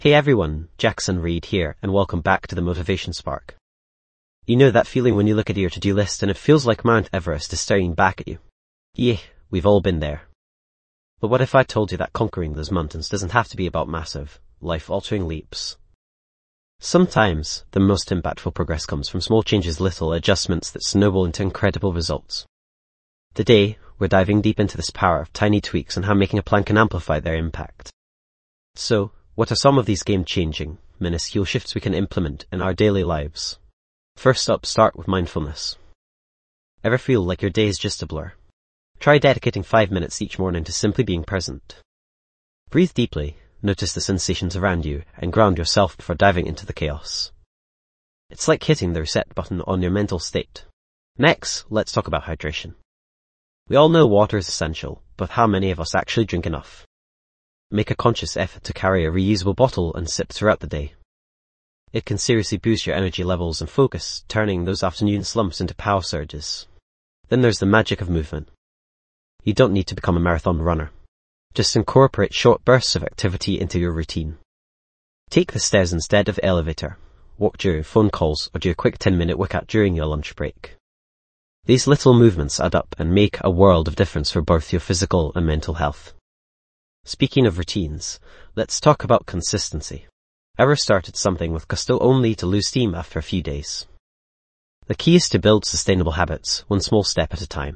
Hey everyone, Jackson Reed here, and welcome back to the Motivation Spark. You know that feeling when you look at your to-do list and it feels like Mount Everest is staring back at you? Yeah, we've all been there. But what if I told you that conquering those mountains doesn't have to be about massive, life-altering leaps? Sometimes, the most impactful progress comes from small changes, little adjustments that snowball into incredible results. Today, we're diving deep into this power of tiny tweaks and how making a plan can amplify their impact. So, what are some of these game-changing, minuscule shifts we can implement in our daily lives? First up, start with mindfulness. Ever feel like your day is just a blur? Try dedicating 5 minutes each morning to simply being present. Breathe deeply, notice the sensations around you, and ground yourself before diving into the chaos. It's like hitting the reset button on your mental state. Next, let's talk about hydration. We all know water is essential, but how many of us actually drink enough? Make a conscious effort to carry a reusable bottle and sip throughout the day. It can seriously boost your energy levels and focus, turning those afternoon slumps into power surges. Then there's the magic of movement. You don't need to become a marathon runner. Just incorporate short bursts of activity into your routine. Take the stairs instead of the elevator. Walk during phone calls or do a quick 10-minute workout during your lunch break. These little movements add up and make a world of difference for both your physical and mental health. Speaking of routines, let's talk about consistency. Ever started something with gusto only to lose steam after a few days? The key is to build sustainable habits, one small step at a time.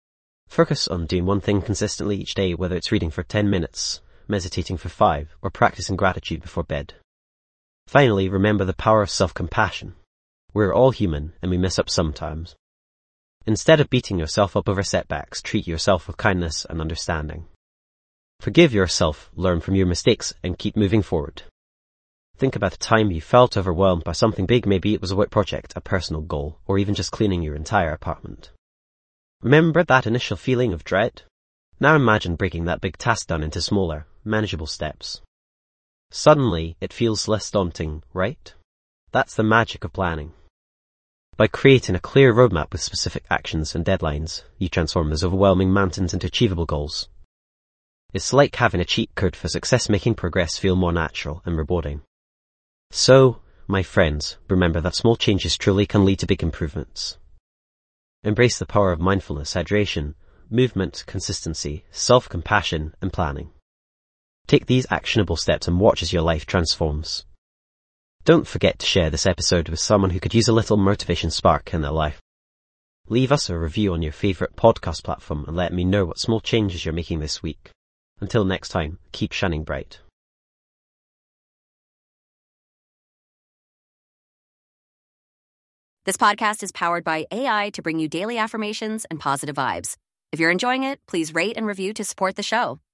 Focus on doing one thing consistently each day, whether it's reading for 10 minutes, meditating for 5, or practicing gratitude before bed. Finally, remember the power of self-compassion. We're all human, and we mess up sometimes. Instead of beating yourself up over setbacks, treat yourself with kindness and understanding. Forgive yourself, learn from your mistakes, and keep moving forward. Think about a time you felt overwhelmed by something big. Maybe it was a work project, a personal goal, or even just cleaning your entire apartment. Remember that initial feeling of dread? Now imagine breaking that big task down into smaller, manageable steps. Suddenly, it feels less daunting, right? That's the magic of planning. By creating a clear roadmap with specific actions and deadlines, you transform those overwhelming mountains into achievable goals. It's like having a cheat code for success, making progress feel more natural and rewarding. So, my friends, remember that small changes truly can lead to big improvements. Embrace the power of mindfulness, hydration, movement, consistency, self-compassion, and planning. Take these actionable steps and watch as your life transforms. Don't forget to share this episode with someone who could use a little motivation spark in their life. Leave us a review on your favorite podcast platform and let me know what small changes you're making this week. Until next time, keep shining bright. This podcast is powered by AI to bring you daily affirmations and positive vibes. If you're enjoying it, please rate and review to support the show.